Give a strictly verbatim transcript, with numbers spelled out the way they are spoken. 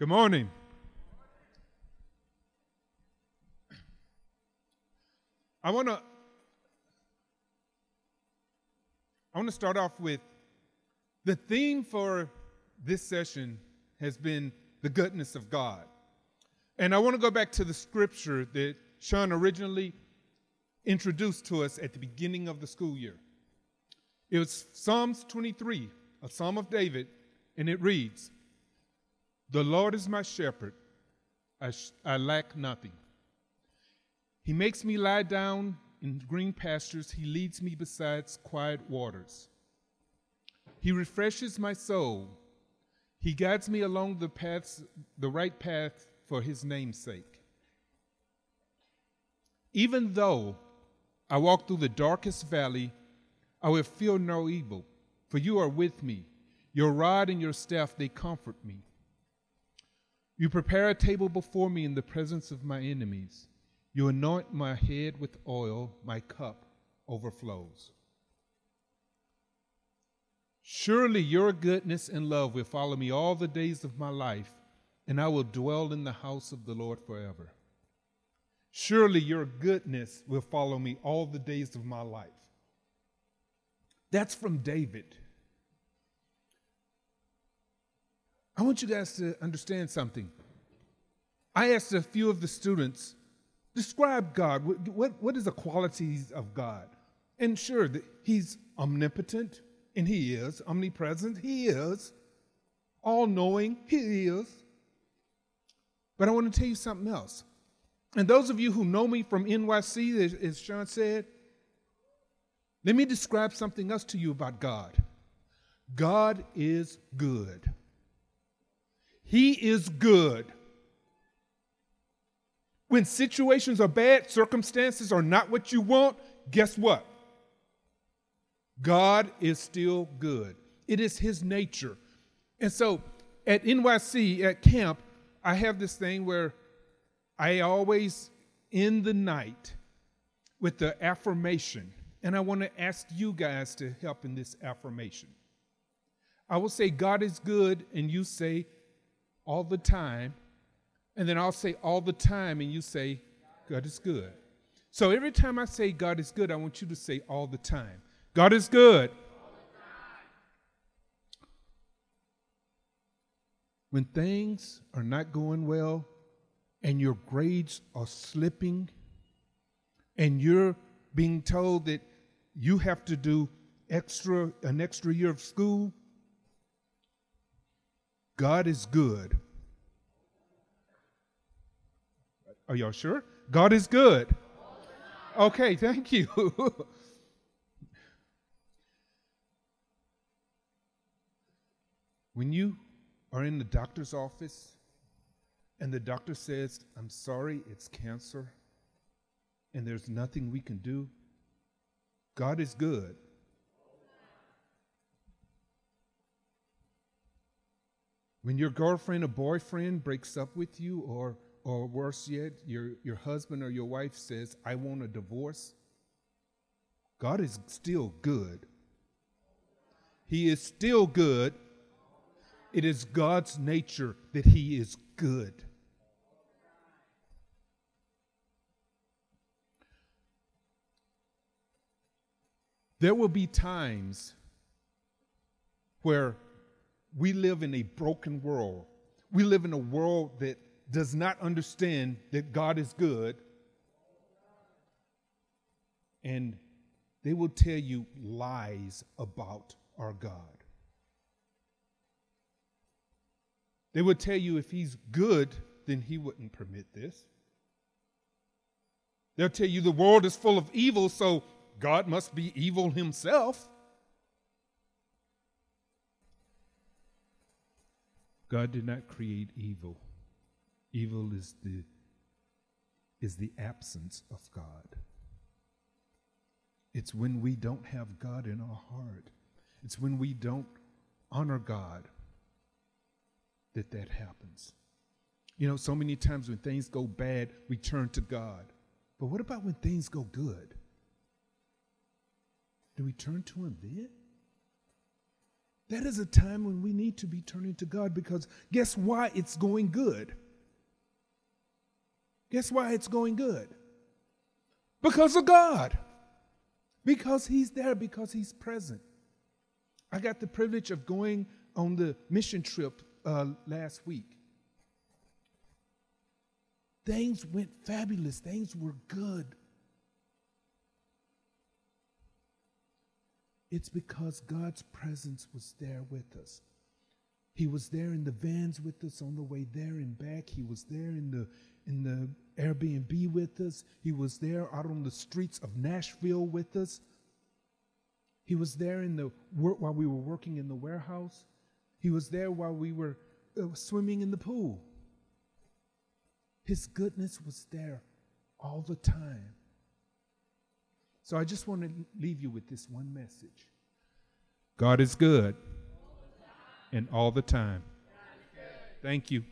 Good morning. I want to I want to start off with the theme for this session has been the goodness of God. And I want to go back to the scripture that Sean originally introduced to us at the beginning of the school year. It was Psalms twenty-three, a Psalm of David, and it reads, "The Lord is my shepherd, I, sh- I lack nothing. He makes me lie down in green pastures. He leads me beside quiet waters. He refreshes my soul. He guides me along the paths, the right path for his name's sake. Even though I walk through the darkest valley, I will fear no evil, for you are with me. Your rod and your staff, they comfort me. You prepare a table before me in the presence of my enemies. You anoint my head with oil, my cup overflows. Surely your goodness and love will follow me all the days of my life, and I will dwell in the house of the Lord forever. Surely your goodness will follow me all the days of my life." That's from David. I want you guys to understand something. I asked a few of the students, describe God. What, what, what is the qualities of God? And sure, the, he's omnipotent, and he is. Omnipresent, he is. All-knowing, he is. But I want to tell you something else. And those of you who know me from N Y C, as, as Sean said, let me describe something else to you about God. God is good. He is good. When situations are bad, circumstances are not what you want, guess what? God is still good. It is his nature. And so at N Y C, at camp, I have this thing where I always end the night with the affirmation. And I want to ask you guys to help in this affirmation. I will say, God is good, and you say, all the time. And then I'll say all the time, and you say, God is good. So every time I say God is good, I want you to say all the time. God is good. All the time. When things are not going well, and your grades are slipping, and you're being told that you have to do extra an extra year of school, God is good. Are y'all sure? God is good. Okay, thank you. When you are in the doctor's office and the doctor says, "I'm sorry, it's cancer, and there's nothing we can do," God is good. When your girlfriend or boyfriend breaks up with you, or or worse yet, your, your husband or your wife says, "I want a divorce," God is still good. He is still good. It is God's nature that he is good. There will be times where we live in a broken world. We live in a world that does not understand that God is good. And they will tell you lies about our God. They would tell you if he's good, then he wouldn't permit this. They'll tell you the world is full of evil, so God must be evil himself. God did not create evil. Evil is the, is the absence of God. It's when we don't have God in our heart. It's when we don't honor God that that happens. You know, so many times when things go bad, we turn to God. But what about when things go good? Do we turn to him then? That is a time when we need to be turning to God, because guess why it's going good? Guess why it's going good? Because of God. Because he's there, because he's present. I got the privilege of going on the mission trip uh, last week. Things went fabulous. Things were good. It's because God's presence was there with us. He was there in the vans with us on the way there and back. He was there in the in the Airbnb with us. He was there out on the streets of Nashville with us. He was there in the work while we were working in the warehouse. He was there while we were uh, swimming in the pool. His goodness was there all the time. So I just want to leave you with this one message. God is good and all the time. Thank you.